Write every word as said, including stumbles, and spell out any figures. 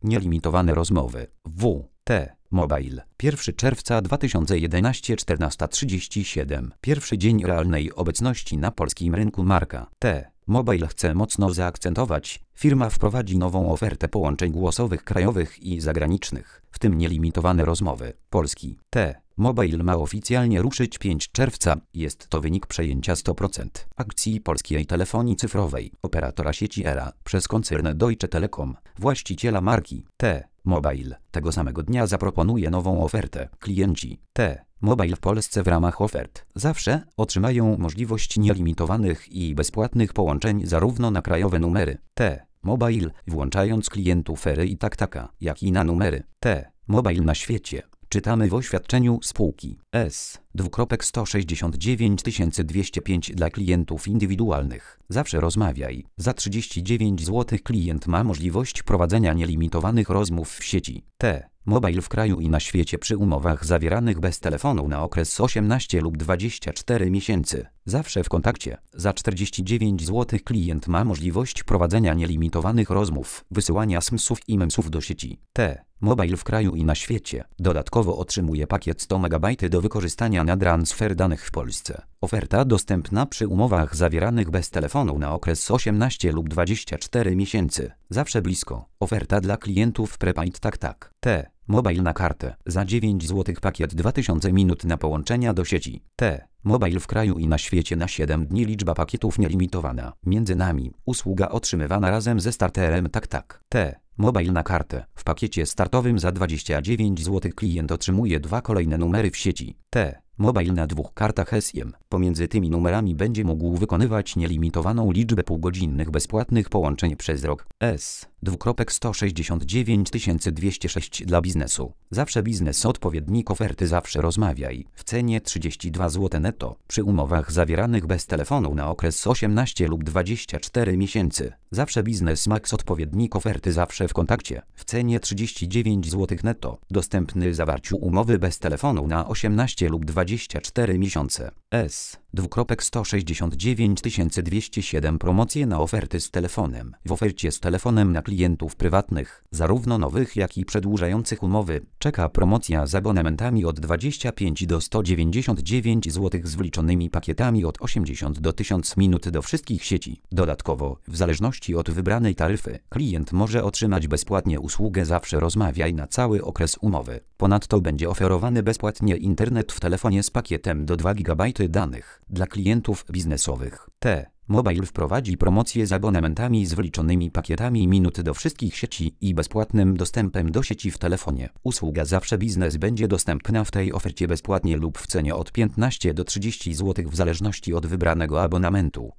Nielimitowane rozmowy. W. T. Mobile. pierwszego czerwca dwa tysiące jedenastego, czternasta trzydzieści siedem. Pierwszy dzień realnej obecności na polskim rynku marka T. Mobile chce mocno zaakcentować. Firma wprowadzi nową ofertę połączeń głosowych krajowych i zagranicznych, w tym nielimitowane rozmowy. Polski T. Mobile ma oficjalnie ruszyć piątego czerwca. Jest to wynik przejęcia sto procent akcji polskiej telefonii cyfrowej, operatora sieci Era, przez koncern Deutsche Telekom, właściciela marki T. Mobile. Tego samego dnia zaproponuje nową ofertę. Klienci T. Mobile w Polsce w ramach ofert zawsze otrzymają możliwość nielimitowanych i bezpłatnych połączeń zarówno na krajowe numery T. Mobile, włączając klientów Ery i Taktaka, jak i na numery T. Mobile na świecie. Czytamy w oświadczeniu spółki S. sto sześćdziesiąt dziewięć tysięcy dwieście pięć dla klientów indywidualnych. Zawsze rozmawiaj. Za trzydzieści dziewięć złotych klient ma możliwość prowadzenia nielimitowanych rozmów w sieci T. Mobile w kraju i na świecie przy umowach zawieranych bez telefonu na okres osiemnaście lub dwadzieścia cztery miesięcy. Zawsze w kontakcie. Za czterdzieści dziewięć złotych klient ma możliwość prowadzenia nielimitowanych rozmów, wysyłania es em esów i memsów do sieci T. Mobile w kraju i na świecie. Dodatkowo otrzymuje pakiet sto megabajtów do wykorzystania na transfer danych w Polsce. Oferta dostępna przy umowach zawieranych bez telefonu na okres osiemnaście lub dwadzieścia cztery miesięcy. Zawsze blisko. Oferta dla klientów prepaid Taktak T. Mobile na kartę. Za dziewięć złotych pakiet dwa tysiące minut na połączenia do sieci T. Mobile w kraju i na świecie na siedem dni. Liczba pakietów nielimitowana. Między nami. Usługa otrzymywana razem ze starterem Taktak T. Mobile na kartę. W pakiecie startowym za dwadzieścia dziewięć złotych klient otrzymuje dwa kolejne numery w sieci T. Mobile na dwóch kartach S I M. Pomiędzy tymi numerami będzie mógł wykonywać nielimitowaną liczbę półgodzinnych bezpłatnych połączeń przez rok. S. sto sześćdziesiąt dziewięć tysięcy dwieście sześć dla biznesu. Zawsze biznes. Odpowiednik oferty. Zawsze rozmawiaj. W cenie trzydzieści dwa złote netto. Przy umowach zawieranych bez telefonu na okres osiemnaście lub dwadzieścia cztery miesięcy. Zawsze biznes. Max. Odpowiednik oferty. Zawsze w kontakcie. W cenie trzydzieści dziewięć złotych netto. Dostępny w zawarciu umowy bez telefonu na osiemnaście lub dwadzieścia cztery miesiące. S. sto sześćdziesiąt dziewięć tysięcy dwieście siedem. Promocje na oferty z telefonem. W ofercie z telefonem na klientów prywatnych, zarówno nowych, jak i przedłużających umowy, czeka promocja z abonamentami od dwadzieścia pięć do stu dziewięćdziesięciu dziewięciu złotych z wliczonymi pakietami od osiemdziesiąt do tysiąc minut do wszystkich sieci. Dodatkowo, w zależności od wybranej taryfy, klient może otrzymać bezpłatnie usługę Zawsze rozmawiaj na cały okres umowy. Ponadto będzie oferowany bezpłatnie internet w telefonie z pakietem do dwa gigabajty danych dla klientów biznesowych. T. Mobile wprowadzi promocję z abonamentami z wliczonymi pakietami minut do wszystkich sieci i bezpłatnym dostępem do sieci w telefonie. Usługa Zawsze Biznes będzie dostępna w tej ofercie bezpłatnie lub w cenie od piętnastu do trzydziestu złotych w zależności od wybranego abonamentu.